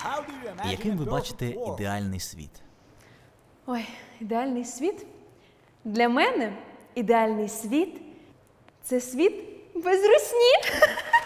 Яким ви бачите ідеальний світ? Ой, ідеальний світ? Для мене ідеальний світ – це світ без русні.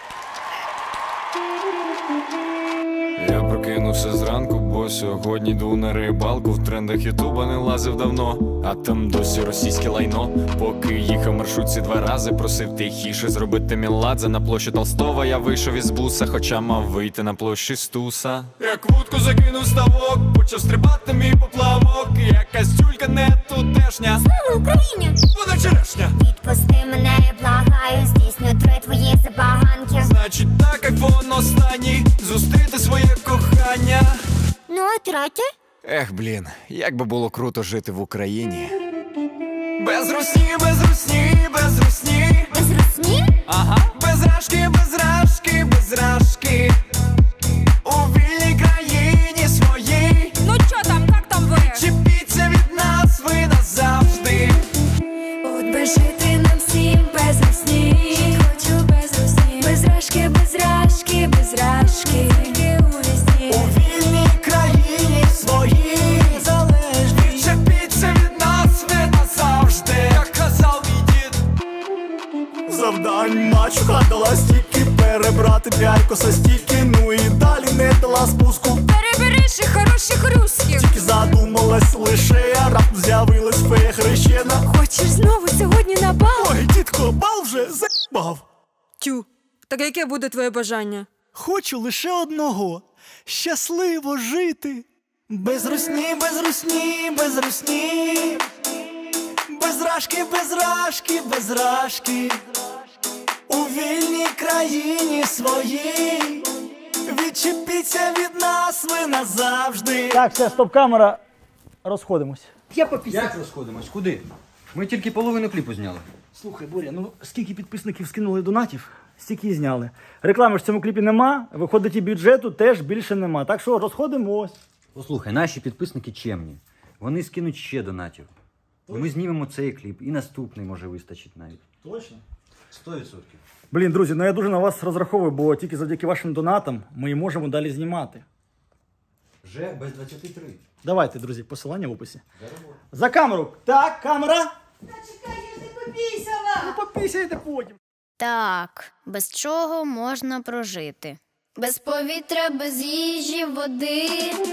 Я прокинувся зранку, бо сьогодні йду на рибалку. В трендах ютуба не лазив давно, а там досі російське лайно. Поки їхав маршрутці 2 рази, просив тихіше зробити Меладзе. На площі Толстого я вийшов із буса, хоча мав вийти на площі Стуса. Як вудку закинув ставок, почав стрибати мій поплавок. Якась тюлька не тутешня. Слава Україні! Вона черешня. Відпусти мене, я благаю, здійсню 3 твої забаганки. Значить так, айфон останній, зустріти своє кохання. Ну, а третє? Ех, блін, як би було круто жити в Україні. Без русні, без русні, без русні. Без русні? Ага. Без рашки, без рашки, без рашки. У вільній країні своїй. Ну чо там, як там ви? Чіпіться від нас ви назавжди. От би жити нам всім без русні. Хочу без русні. Без рашки, без рашки, без рашки. Тільки у вісні. У вільній країні своїй. Залежні. Чіпіться від нас ви назавжди. Як казав мій дід. Завдань мачуха дала стільки, перебрати 5 косостійки, ну і далі не дала спуску. Перебери ще хороших русських. Тільки задумалась лише, а раптом з'явилась фея хрещена. Хочеш знову сьогодні на бал? Ой, дідко, бал вже за***бав. Тю, так яке буде твоє бажання? Хочу лише одного – щасливо жити. Без русні, без русні, без русні. Без рашки, без рашки, без рашки. У вільній країні своїй. Відчепіться від нас ви назавжди. Так, все, стоп-камера. Розходимось. Як розходимось? Куди? Ми тільки половину кліпу зняли. Слухай, Боря, ну скільки підписників скинули донатів, стільки і зняли. Реклами ж в цьому кліпі нема, виходить і бюджету теж більше нема. Так що розходимось. Послухай, наші підписники чемні. Вони скинуть ще донатів. І ми знімемо цей кліп, і наступний може вистачить навіть. Точно? 100%. Блін, друзі, ну я дуже на вас розраховую, бо тільки завдяки вашим донатам ми і можемо далі знімати. Вже без 23. Давайте, друзі, посилання в описі. За камеру. Так, камера. Та чекай, я ж не попісяла! Ну попісяйте потім. Так, без чого можна прожити? Без повітря, без їжі, води.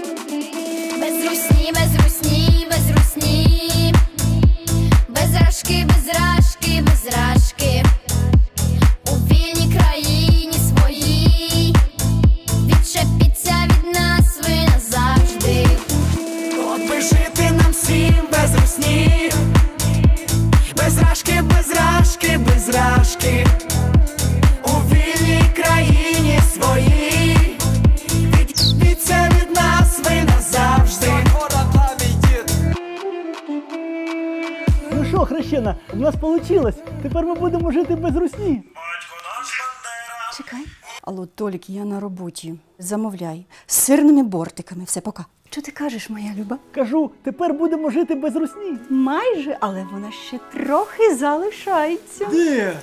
Без русні, без русні, без русні. Без рашки, без рашки, без рашки. У вільній країні своїй. Відчепіться від нас ви назавжди. От би жити нам всім без русні. Без рашки, без рашки, без рашки. У вільній країні своїй. Відчепіться від нас ви назавжди. Ну що, хрещена, у нас вийшло. Тепер ми будемо жити без русні. Чекай. Алло, Толік, я на роботі. Замовляй. З сирними бортиками. Все, пока. Що ти кажеш, моя Люба? Кажу, тепер будемо жити без русні. Майже, але вона ще трохи залишається. Де?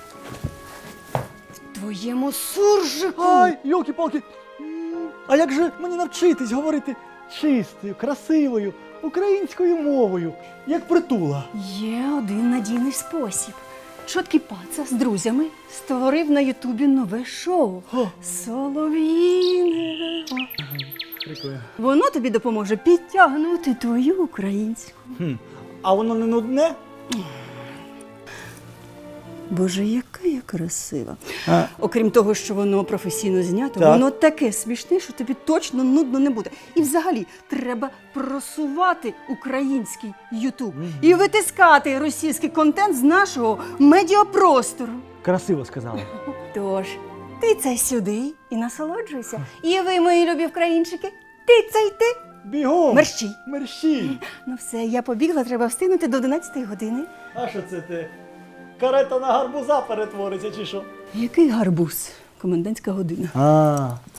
В твоєму суржику. Ай, йолки-палки. А як же мені навчитись говорити чистою, красивою, українською мовою, як Притула? Є один надійний спосіб. Чоткий паца з друзями створив на Ютубі нове шоу «Солов'їне». Прикольно. Воно тобі допоможе підтягнути твою українську. А воно не нудне? Боже, яка я красива. А. Окрім того, що воно професійно знято, Так. воно таке смішне, що тобі точно нудно не буде. І взагалі, треба просувати український Ютуб і витискати російський контент з нашого медіапростору. Красиво сказала. Тож, тицяй сюди і насолоджуйся. І ви, мої любі українчики, тицяйте. Бігом! Мерщій. Мерщій! Ну все, я побігла, треба встигнути до 11 години. А що це ти? Карета на гарбуза перетвориться чи що? Який гарбуз? Комендантська година. А,